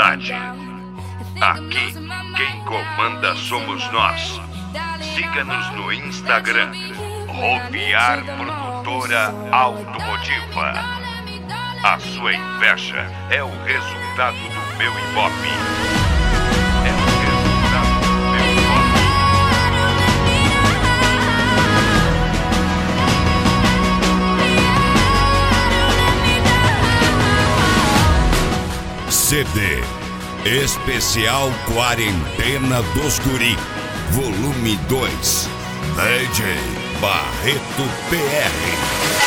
verdade. Aqui, quem comanda somos nós. Siga-nos no Instagram, Ropiar Produtora Automotiva. A sua inveja é o resultado do meu ibope. É o resultado do meu ibope. CD Especial Quarentena dos Guri, Volume 2, DJ Barreto PR.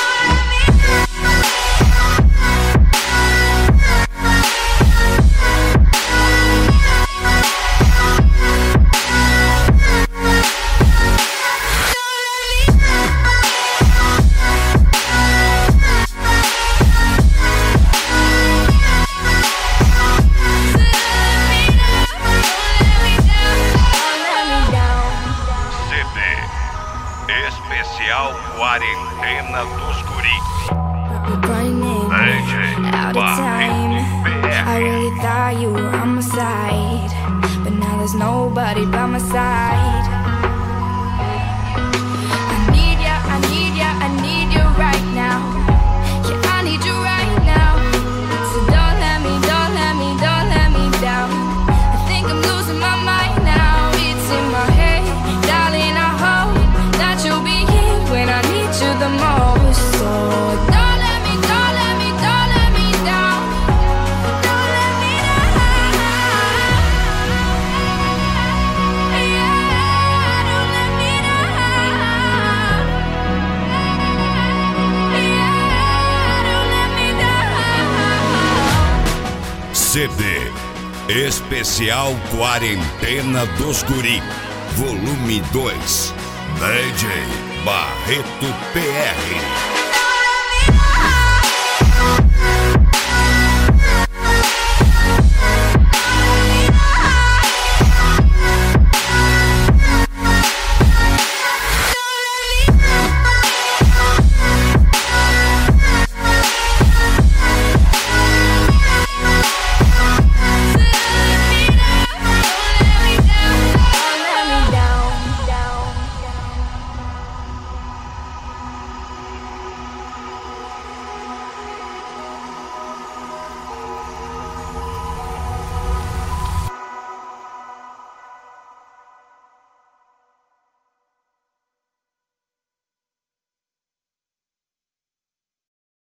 Especial Quarentena dos Guri. Out of time, I really thought you were on my side, but now there's nobody by my side. I need ya, I need ya, I need you right now. Yeah, I need you right now. So don't let me, don't let me, don't let me down. I think I'm losing my mind now. It's in my head, darling, I hope that you'll be here when I need you the most. So don't let me, don't let me, don't let me down. Don't let me down. Yeah, don't let me down. Yeah, don't let me down. CD Especial Quarentena dos Guri, Volume 2, DJ Barreto PR.